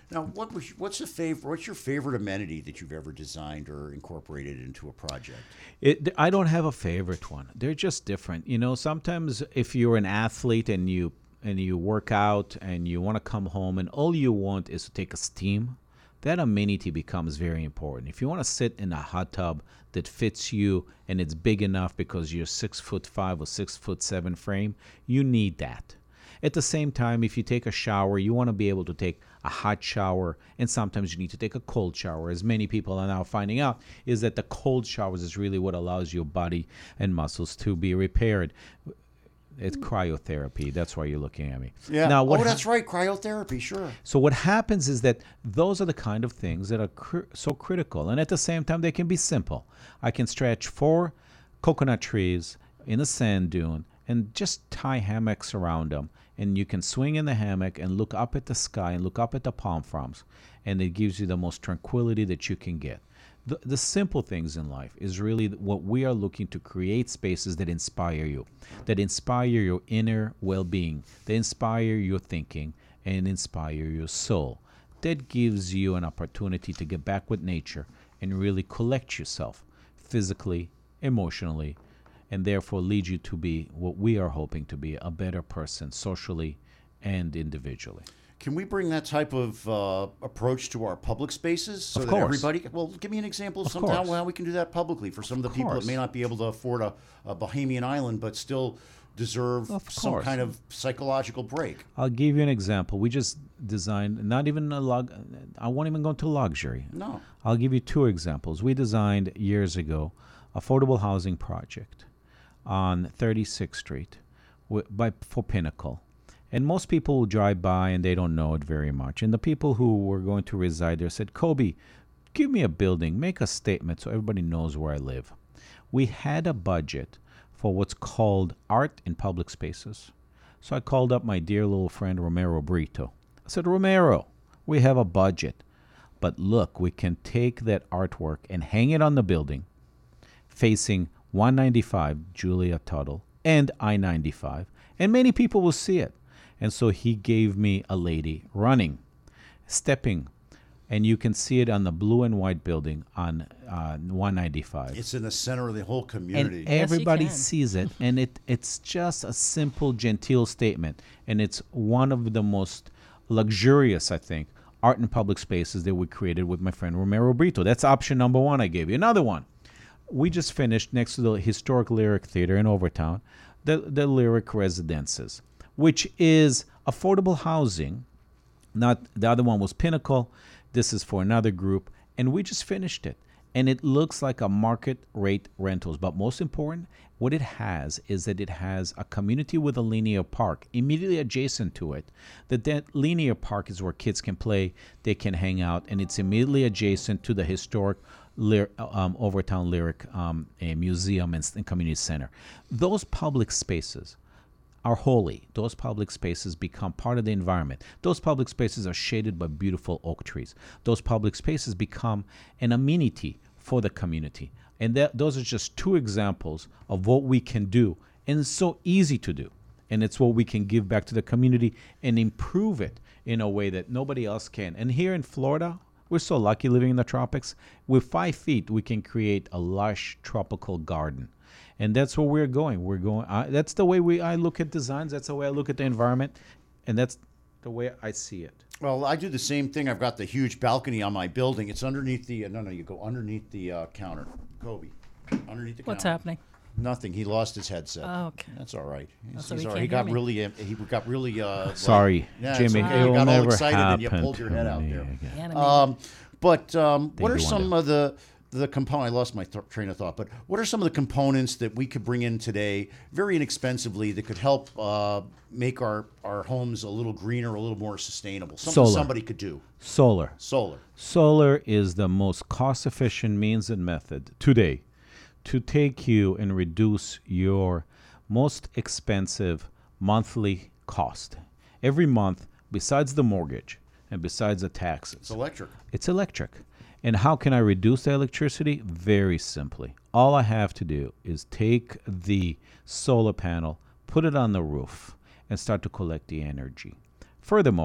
Now, what's your favorite amenity that you've ever designed or incorporated into a project? I don't have a favorite one. They're just different. Sometimes if you're an athlete and you work out and you want to come home and all you want is to take a steam, that amenity becomes very important. If you want to sit in a hot tub that fits you and it's big enough because you're 6'5" or 6'7" frame, you need that. At the same time, if you take a shower, you want to be able to take a hot shower, and sometimes you need to take a cold shower. As many people are now finding out, is that the cold showers is really what allows your body and muscles to be repaired. It's cryotherapy. That's why you're looking at me. Yeah. Now, that's right, cryotherapy, sure. So what happens is that those are the kind of things that are so critical, and at the same time, they can be simple. I can stretch 4 coconut trees in a sand dune and just tie hammocks around them. And you can swing in the hammock and look up at the sky and look up at the palm fronds. And it gives you the most tranquility that you can get. The simple things in life is really what we are looking to create, spaces that inspire you, that inspire your inner well-being, that inspire your thinking and inspire your soul. That gives you an opportunity to get back with nature and really collect yourself physically, emotionally, and therefore lead you to be what we are hoping to be, a better person socially and individually. Can we bring that type of approach to our public spaces so that everybody? Well, give me an example of how we can do that publicly for some of the people that may not be able to afford a Bahamian island, but still deserve some kind of psychological break. I'll give you an example. We just designed not even I won't even go into luxury. No. I'll give you 2 examples. We designed years ago affordable housing project on 36th Street for Pinnacle. And most people will drive by and they don't know it very much. And the people who were going to reside there said, Kobe, give me a building, make a statement so everybody knows where I live. We had a budget for what's called art in public spaces. So I called up my dear little friend Romero Brito. I said, Romero, we have a budget. But look, we can take that artwork and hang it on the building facing 195 Julia Tuttle and I-95. And many people will see it. And so he gave me a lady running, stepping, and you can see it on the blue and white building on 195. It's in the center of the whole community. And everybody sees it, and it's just a simple, genteel statement. And it's one of the most luxurious, I think, art in public spaces that we created with my friend Romero Brito. That's option number 1 I gave you. Another one. We just finished next to the historic Lyric Theater in Overtown, the Lyric Residences, which is affordable housing. Not the other one was Pinnacle. This is for another group, and we just finished it. And it looks like a market rate rentals, but most important, what it has is that it has a community with a linear park immediately adjacent to it. That linear park is where kids can play, they can hang out, and it's immediately adjacent to the historic Overtown Lyric Museum and Community Center. Those public spaces are holy. Those public spaces become part of the environment. Those public spaces are shaded by beautiful oak trees. Those public spaces become an amenity for the community. And those are just 2 examples of what we can do. And it's so easy to do. And it's what we can give back to the community and improve it in a way that nobody else can. And here in Florida, we're so lucky living in the tropics. With 5 feet, we can create a lush tropical garden. And that's where we're going. That's the way I look at designs. That's the way I look at the environment. And that's the way I see it. Well, I do the same thing. I've got the huge balcony on my building. It's underneath the, you go underneath the counter. Kobe, underneath the counter. What's happening? Nothing. He lost his headset. Oh, okay. That's all right. So He's he all right. can't He got hear me. really. Sorry, yeah, Jimmy. okay. It You will got all never excited and you happen pulled your to head out me there. again. What are you some of the components? I lost my train of thought. But what are some of the components that we could bring in today, very inexpensively, that could help make our homes a little greener, a little more sustainable? Something somebody could do. Solar. Solar is the most cost-efficient means and method today to take you and reduce your most expensive monthly cost. Every month, besides the mortgage and besides the taxes. It's electric. And how can I reduce the electricity? Very simply. All I have to do is take the solar panel, put it on the roof, and start to collect the energy. Furthermore,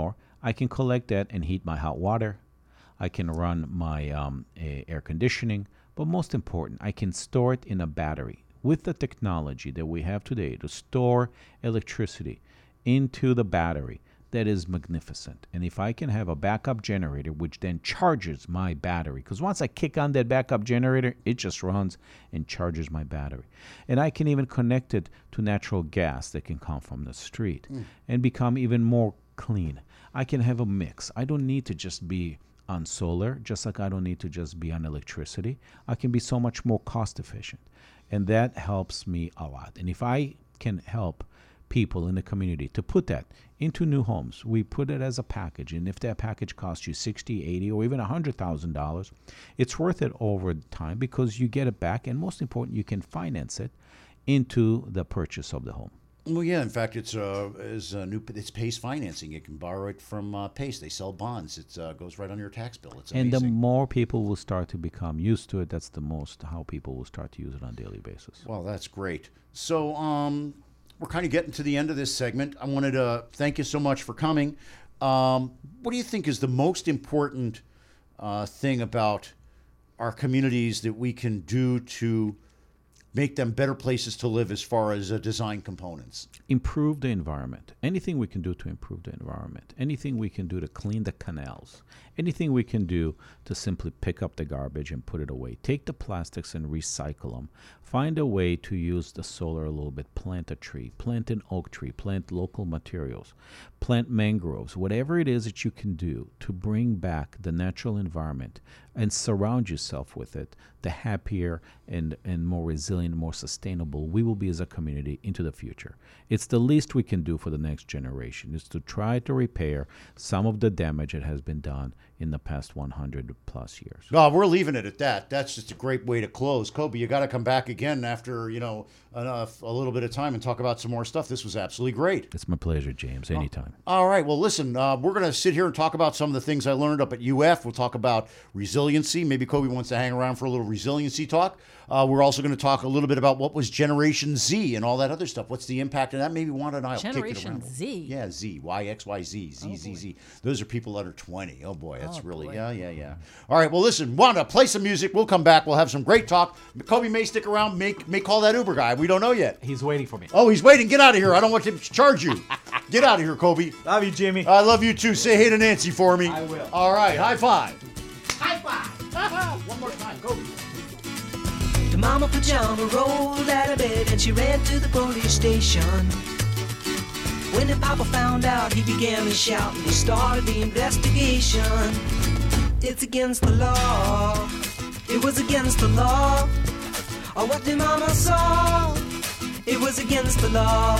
I can collect that and heat my hot water. I can run my air conditioning. But most important, I can store it in a battery. With the technology that we have today to store electricity into the battery, that is magnificent. And if I can have a backup generator, which then charges my battery, because once I kick on that backup generator, it just runs and charges my battery. And I can even connect it to natural gas that can come from the street and become even more clean. I can have a mix. I don't need to just be on solar, just like I don't need to just be on electricity. I can be so much more cost efficient. And that helps me a lot. And if I can help people in the community to put that into new homes, we put it as a package. And if that package costs you $60, $80, or even $100,000, it's worth it over time because you get it back. And most important, you can finance it into the purchase of the home. Well, yeah. In fact, it's PACE financing. You can borrow it from PACE. They sell bonds. It goes right on your tax bill. It's amazing. And the more people will start to become used to it, that's the most how people will start to use it on a daily basis. Well, that's great. So we're kind of getting to the end of this segment. I wanted to thank you so much for coming. What do you think is the most important thing about our communities that we can do to make them better places to live as far as design components? Improve the environment. Anything we can do to improve the environment. Anything we can do to clean the canals. Anything we can do to simply pick up the garbage and put it away. Take the plastics and recycle them. Find a way to use the solar a little bit. Plant a tree. Plant an oak tree. Plant local materials. Plant mangroves. Whatever it is that you can do to bring back the natural environment and surround yourself with it, the happier and more resilient, more sustainable we will be as a community into the future. It's the least we can do for the next generation, is to try to repair some of the damage that has been done in the past 100 plus years. No, we're leaving it at that. That's just a great way to close. Kobe, you got to come back again after, a little bit of time and talk about some more stuff. This was absolutely great. It's my pleasure, James. Anytime. All right. Well, listen, we're going to sit here and talk about some of the things I learned up at UF. We'll talk about resiliency. Maybe Kobe wants to hang around for a little resiliency talk. We're also going to talk a little bit about what was Generation Z and all that other stuff. What's the impact of that? Maybe Wanda and I will kick it around. Generation Z. Yeah, Z. YXYZ. Z. Those are people under 20. Oh, boy. That's really, yeah. All right. Well, listen, Wanda, play some music. We'll come back. We'll have some great talk. Kobe may stick around, may call that Uber guy. We don't know yet. He's waiting for me. Oh, he's waiting. Get out of here. I don't want to charge you. Get out of here, Kobe. Love you, Jimmy. I love you, too. Say hey to Nancy for me. I will. All right. High five. High five. One more time, Kobe. The mama pajama rolled out of bed and she ran to the police station. When the papa found out, he began to shout and he started the investigation. It's against the law. It was against the law. Or what the mama saw. It was against the law.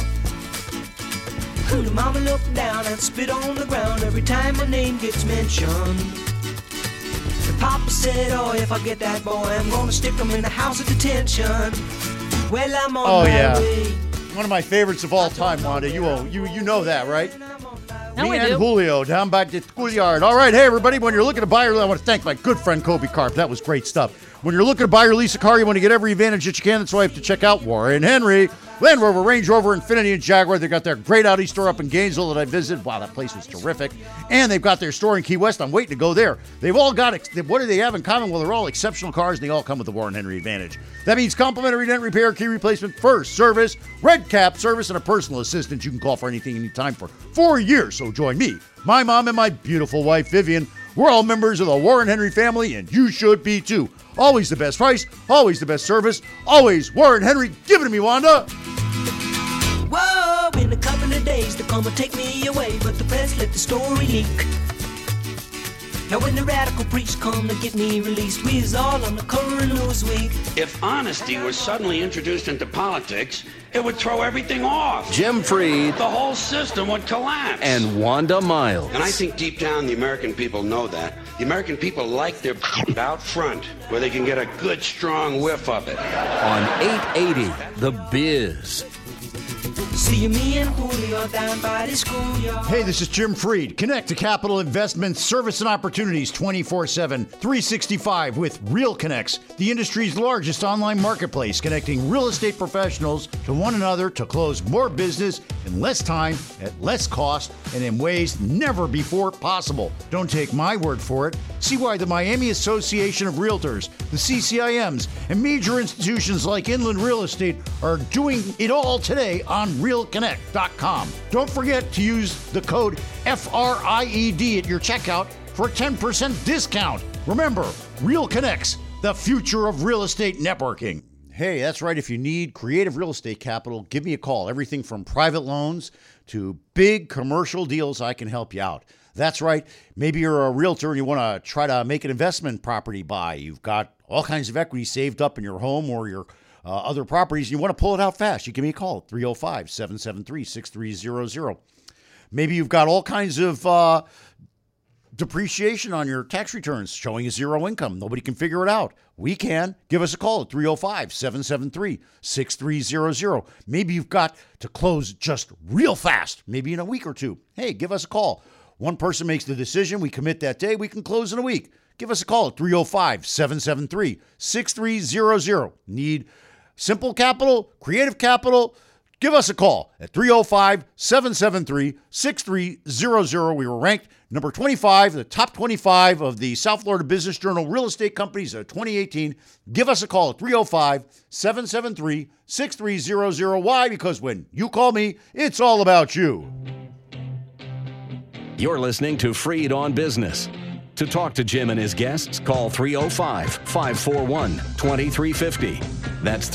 The mama looked down and spit on the ground every time my name gets mentioned. The papa said, oh, if I get that boy, I'm gonna stick him in the house of detention. Well, I'm on my way. One of my favorites of all time, Wanda. You know that, right? No, Me I and do. Julio down by the schoolyard. All right, hey, everybody, when you're looking to buy or I want to thank my good friend Kobe Karp. That was great stuff. When you're looking to buy or lease a car, you want to get every advantage that you can. That's why you have to check out Warren Henry. Land Rover, Range Rover, Infiniti, and Jaguar. They got their great Audi store up in Gainesville that I visited. Wow, that place was terrific. And they've got their store in Key West. I'm waiting to go there. They've all got, what do they have in common? Well, they're all exceptional cars, and they all come with the Warren Henry advantage. That means complimentary dent repair, key replacement, first service, red cap service, and a personal assistant you can call for anything, anytime for 4 years. So join me, my mom, and my beautiful wife, Vivian. We're all members of the Warren Henry family, and you should be too. Always the best price, always the best service, always Warren Henry. Give it to me, Wanda. Whoa, in a couple of days they'll come and take me away, but the press let the story leak. Now when the radical priests come to get me released, we is all on the cover of Newsweek. If honesty was suddenly introduced into politics, it would throw everything off. Jim Freed The whole system would collapse. and Wanda Miles. And I think deep down the American people know that. The American people like their out front, where they can get a good, strong whiff of it. On 880 The Biz. See me and Julio down by the schoolyard. Hey, this is Jim Freed. Connect to capital investments, service, and opportunities 24/7, 365 with Real Connects, the industry's largest online marketplace, connecting real estate professionals to one another to close more business in less time, at less cost, and in ways never before possible. Don't take my word for it. See why the Miami Association of Realtors, the CCIMs, and major institutions like Inland Real Estate are doing it all today on RealConnect.com. Don't forget to use the code FRIED at your checkout for a 10% discount. Remember, Real Connects, the future of real estate networking. Hey, that's right. If you need creative real estate capital, give me a call. Everything from private loans to big commercial deals, I can help you out. That's right. Maybe you're a realtor and you want to try to make an investment property buy. You've got all kinds of equity saved up in your home or your other properties, and you want to pull it out fast. You give me a call at 305-773-6300. Maybe you've got all kinds of depreciation on your tax returns showing a zero income. Nobody can figure it out. We can. Give us a call at 305-773-6300. Maybe you've got to close just real fast, maybe in a week or two. Hey, give us a call. One person makes the decision. We commit that day. We can close in a week. Give us a call at 305-773-6300. Need simple capital, creative capital? Give us a call at 305-773-6300. We were ranked number 25, the top 25 of the South Florida Business Journal Real Estate Companies of 2018. Give us a call at 305-773-6300. Why? Because when you call me, it's all about you. You're listening to Freed on Business. To talk to Jim and his guests, call 305-541-2350. That's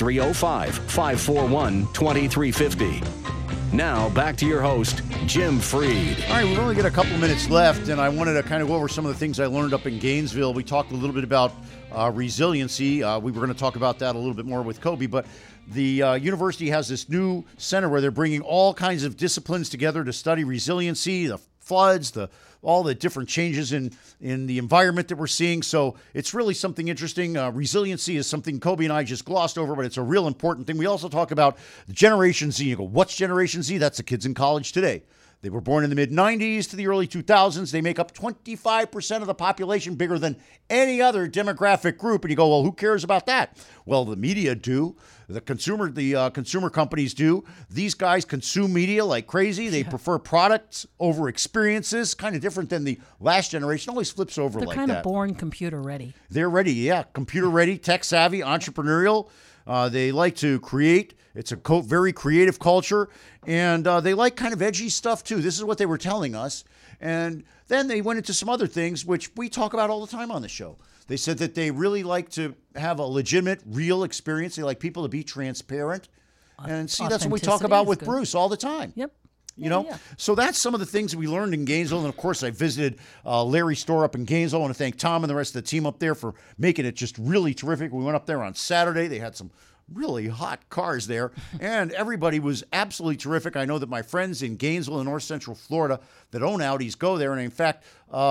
305-541-2350. Now, back to your host, Jim Freed. All right, we've only got a couple minutes left, and I wanted to kind of go over some of the things I learned up in Gainesville. We talked a little bit about resiliency. We were going to talk about that a little bit more with Kobe, but the university has this new center where they're bringing all kinds of disciplines together to study resiliency, the floods, all the different changes in the environment that we're seeing. So it's really something interesting. Resiliency is something Kobe and I just glossed over, but it's a real important thing. We also talk about Generation Z. You go, what's Generation Z? That's the kids in college today. They were born in the mid-'90s to the early 2000s. They make up 25% of the population, bigger than any other demographic group. And you go, well, who cares about that? Well, the media do. The consumer companies do. These guys consume media like crazy. They prefer products over experiences. Kind of different than the last generation. Always flips over like that. They're kind of born computer ready. They're ready, yeah. Computer ready, tech savvy, entrepreneurial. They like to create. It's a very creative culture. And they like kind of edgy stuff, too. This is what they were telling us. And then they went into some other things, which we talk about all the time on the show. They said that they really like to have a legitimate, real experience. They like people to be transparent. And see, that's what we talk about with Bruce all the time. Yep. You know? So that's some of the things that we learned in Gainesville. And, of course, I visited Larry's store up in Gainesville. I want to thank Tom and the rest of the team up there for making it just really terrific. We went up there on Saturday. They had some really hot cars there, and everybody was absolutely terrific. I know that my friends in Gainesville and North Central Florida that own Audis go there, and in fact,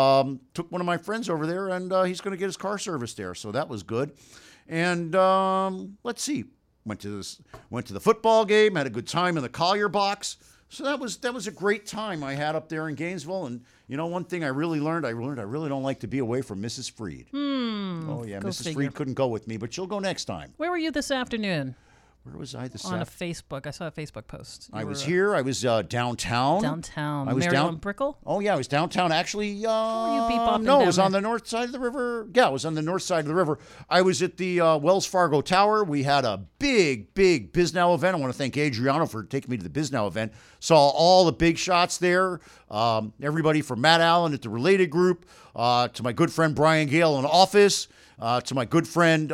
took one of my friends over there, and he's going to get his car serviced there, so that was good. And let's see, went to the football game, had a good time in the Collier box. So that was a great time I had up there in Gainesville. And, you know, one thing I really learned, I really don't like to be away from Mrs. Freed. Oh, yeah, Mrs. Freed couldn't go with me, but she'll go next time. Where were you this afternoon? Where was I this afternoon? On a Facebook. I saw a Facebook post. I was here. I was downtown. Downtown. I was Maryland Brickell? Oh, yeah, I was downtown. Actually, you bebopping no, it was on the north side of the river. Yeah, it was on the north side of the river. I was at the Wells Fargo Tower. We had a big BizNow event. I want to thank Adriano for taking me to the BizNow event. Saw all the big shots there. Everybody from Matt Allen at the Related Group, to my good friend Brian Gale in Office, to my good friend...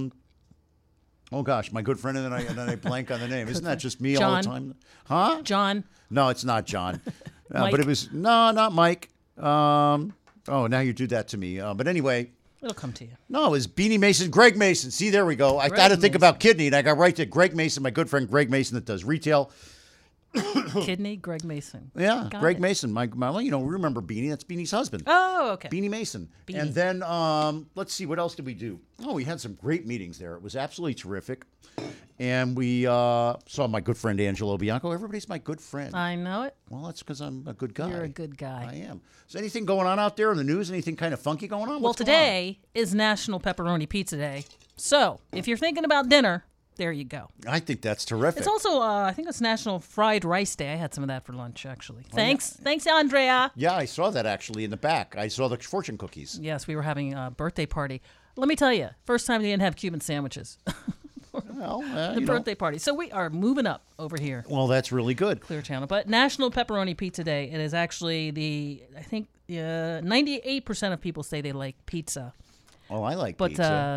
oh gosh, my good friend, and then I blank on the name. Isn't that just me all the time? Huh? John? No, it's not John. But it was not Mike. Oh, now you do that to me. But anyway, it'll come to you. No, it was Beanie Mason, Greg Mason. See, there we go. I had to think about kidney, and I got right to Greg Mason, my good friend Greg Mason that does retail. Kidney, Greg Mason. Yeah, Got Greg it. Mason. My, we remember Beanie. That's Beanie's husband. Oh, okay. Beanie Mason. Beanie. And then, let's see, what else did we do? Oh, we had some great meetings there. It was absolutely terrific. And we saw my good friend Angelo Bianco. Everybody's my good friend. I know it. Well, that's because I'm a good guy. You're a good guy. I am. Is there anything going on out there in the news? Anything kind of funky going on? Well, What's going on? today is National Pepperoni Pizza Day. So, if you're thinking about dinner, there you go. I think that's terrific. It's also, I think it's National Fried Rice Day. I had some of that for lunch, actually. Thanks, Andrea. Yeah, I saw that actually in the back. I saw the fortune cookies. Yes, we were having a birthday party. Let me tell you, first time they didn't have Cuban sandwiches. Well, the birthday party. So we are moving up over here. Well, that's really good. Clear Channel. But National Pepperoni Pizza Day, it is actually I think 98% of people say they like pizza. Oh, I like but pizza.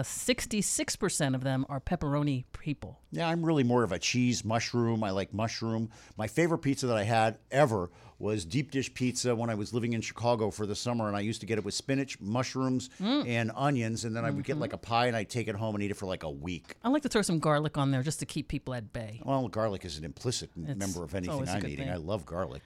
66% of them are pepperoni people. Yeah, I'm really more of a cheese mushroom. I like mushroom. My favorite pizza that I had ever was deep dish pizza when I was living in Chicago for the summer, and I used to get it with spinach, mushrooms, and onions, and then I would get like a pie, and I'd take it home and eat it for like a week. I like to throw some garlic on there just to keep people at bay. Well, garlic is an implicit member of anything always a I'm good eating. thing. I love garlic.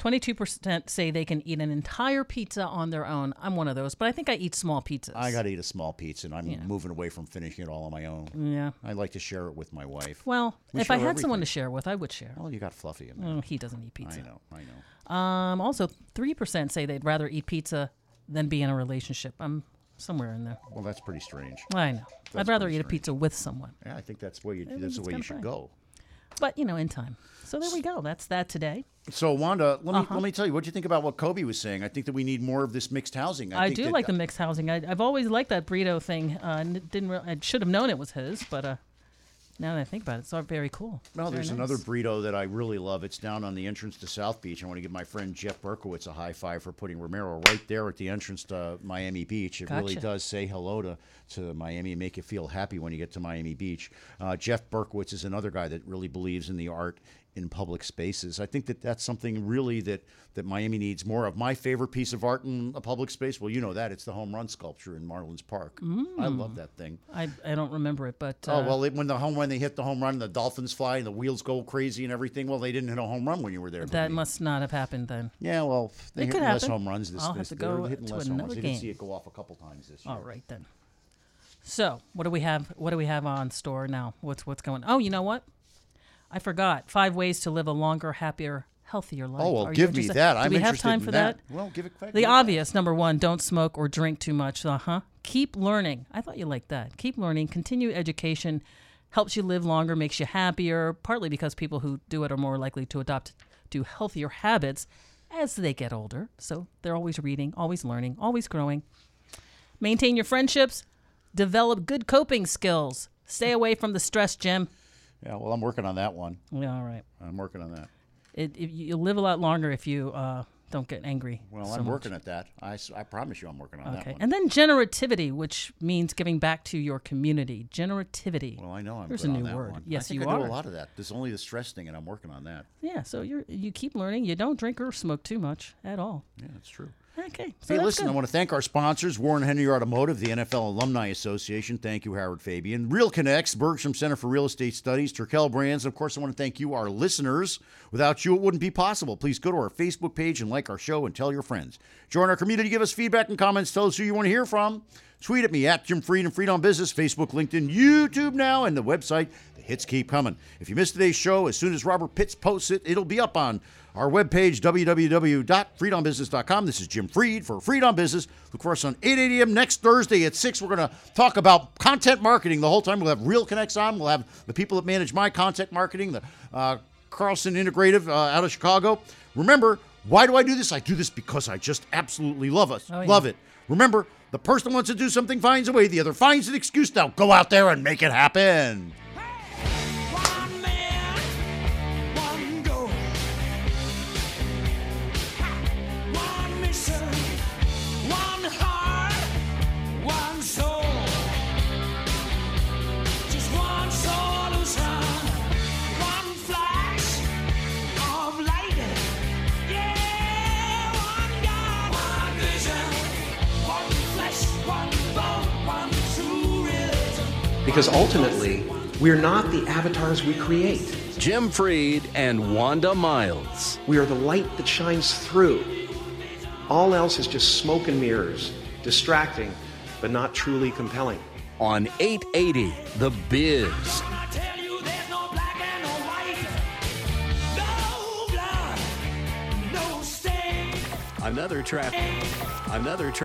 22% say they can eat an entire pizza on their own. I'm one of those, but I think I eat small pizzas. I got to eat a small pizza, and I'm moving away from finishing it all on my own. Yeah. I like to share it with my wife. Well, We if I share had someone to everything. share with, I would share. Well, you got Fluffy in there. Oh, he doesn't eat pizza. I know. Also, 3% say they'd rather eat pizza than be in a relationship. I'm somewhere in there. Well, that's pretty strange. I know. That's I'd rather pretty eat a strange. pizza with someone. Yeah, I think that's the way you it's should kinda go. But, in time. So there we go. That's that today. So, Wanda, let me tell you, what do you think about what Kobe was saying? I think that we need more of this mixed housing. I think do that- like the mixed housing. I've always liked that burrito thing. I should have known it was his, but now that I think about it, it's very cool. Well, Very there's nice. another burrito that I really love. It's down on the entrance to South Beach. I want to give my friend Jeff Berkowitz a high five for putting Romero right there at the entrance to Miami Beach. It really Gotcha. does say hello to Miami and make you feel happy when you get to Miami Beach. Jeff Berkowitz is another guy that really believes in the art in public spaces. I think that that's something really that Miami needs more of. My favorite piece of art in a public space, well, you know that. It's the home run sculpture in Marlins Park. I love that thing. I don't remember it, but When they hit the home run, the Dolphins fly and the wheels go crazy and everything. Well, they didn't hit a home run when you were there. that must not have happened then. Yeah, well, they It hit could less happen. home runs. I'll have to go they're hitting to less home another runs. They game. didn't see it go off a couple times this year. All right then. So what do we have? What do we have on store now? What's going? Oh, you know what? I forgot. 5 ways to live a longer, happier, healthier life. Oh, well, Are you give me interested? that. Do I'm we have interested time in for that. that? Well, give it quick. The obvious, number 1, don't smoke or drink too much. Keep learning. I thought you liked that. Keep learning. Continue education. Helps you live longer, makes you happier, partly because people who do it are more likely to do healthier habits as they get older. So they're always reading, always learning, always growing. Maintain your friendships. Develop good coping skills. Stay away from the stress, Jim. Yeah, well, I'm working on that one. Yeah, all right. I'm working on that. You'll live a lot longer if you don't get angry. Well, so I'm much. working at that. I promise you I'm working on that Okay. one. And then generativity, which means giving back to your community. Generativity. Well, I know I'm There's good a on new that word. one. Yes, I think you I are. do a lot of that. There's only the stress thing, and I'm working on that. Yeah, so you keep learning. You don't drink or smoke too much at all. Yeah, that's true. Okay. So Hey, that's listen, good. I want to thank our sponsors, Warren Henry Automotive, the NFL Alumni Association. Thank you, Howard Fabian. Real Connects, Bergstrom Center for Real Estate Studies, Turkel Brands. Of course, I want to thank you, our listeners. Without you, it wouldn't be possible. Please go to our Facebook page and like our show and tell your friends. Join our community, give us feedback and comments. Tell us who you want to hear from. Tweet at me, at Jim Fried and Fried on Business, Facebook, LinkedIn, YouTube now, and the website. The hits keep coming. If you missed today's show, as soon as Robert Pitts posts it, it'll be up on our webpage, www.friedonbusiness.com. This is Jim Fried for Fried on Business. Look for us on 8 a.m. next Thursday at 6. We're going to talk about content marketing the whole time. We'll have Real Connects on. We'll have the people that manage my content marketing, the Carlson Integrative out of Chicago. Remember, why do I do this? I do this because I just absolutely love us. Oh, yeah. Love it. Remember, the person who wants to do something finds a way. The other finds an excuse. Now go out there and make it happen. One man, one goal. One mission, one heart, one soul. Just one solution, one flash of light. Yeah, one God, one vision, one flesh, one bone, one true religion. Because ultimately, we're not the avatars we create. Jim Freed and Wanda Miles. We are the light that shines through. All else is just smoke and mirrors, distracting, but not truly compelling. On 880 The Biz. Another